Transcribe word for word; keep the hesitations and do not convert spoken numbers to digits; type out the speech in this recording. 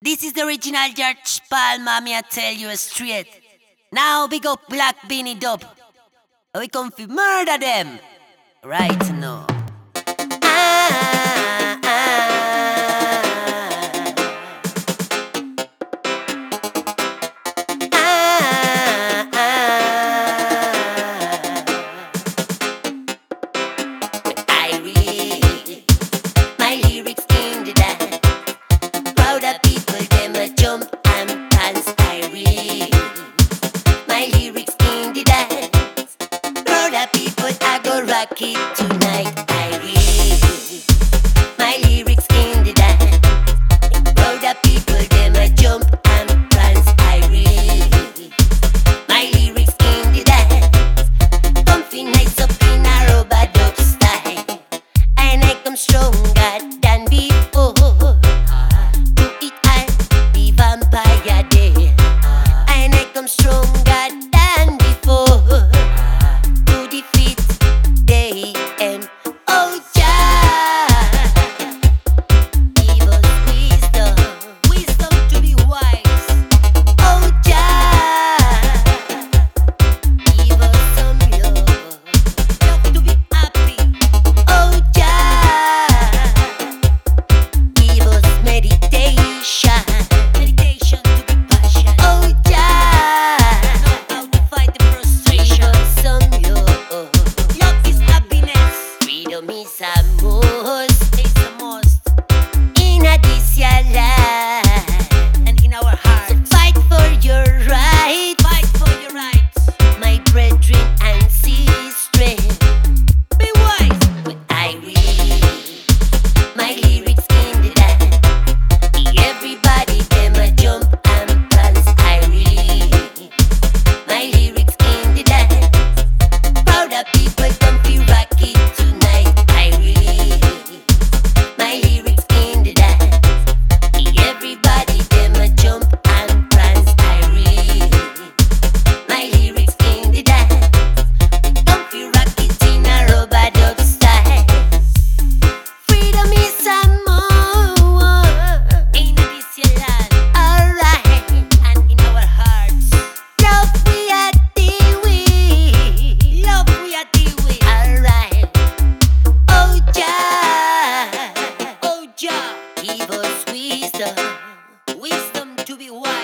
This is the original George Palma, me I tell you straight. Now big up Black Beanie Dub. We come fi murder them. Right now. Ah, ah, ah, ah. I read my lyrics in the dance. Proud of people, them a jump and dance. I read my lyrics in the dance. Proud of people, I go rock it tonight. I read my lyrics in the dance. Proud of people, them a jump and dance. I read my lyrics in the dance. Comfy nights up in a rubber dub style, and I come stronger than before. Do it all the vampire day, and I come stronger than before. To defeat they and oh Jah, give us wisdom, wisdom to be wise. Oh Jah, give us some love, love to be happy. Oh Jah, give us meditation, meditation to be passion. Oh Jah, know how to fight the frustration. Some love, love is happiness. Freedom is a must, it's a must in a this your life and in our hearts. So fight for your right, fight for your rights, my brethren and sisters. Be wise when I read my lyrics in the dance. Everybody them a jump and dance. I read my lyrics in the dance. Proud of people come fi rock it tonight. I read my lyrics in the dance. Everybody them a jump and dance. I read my lyrics in the dance. Come fi rock it in a rubber dub style. Freedom is a more in this your land, alright, and in our hearts. Love we are deal with, love we are deal with, alright. Oh Jah, oh Jah, give us wisdom, wisdom to be wise.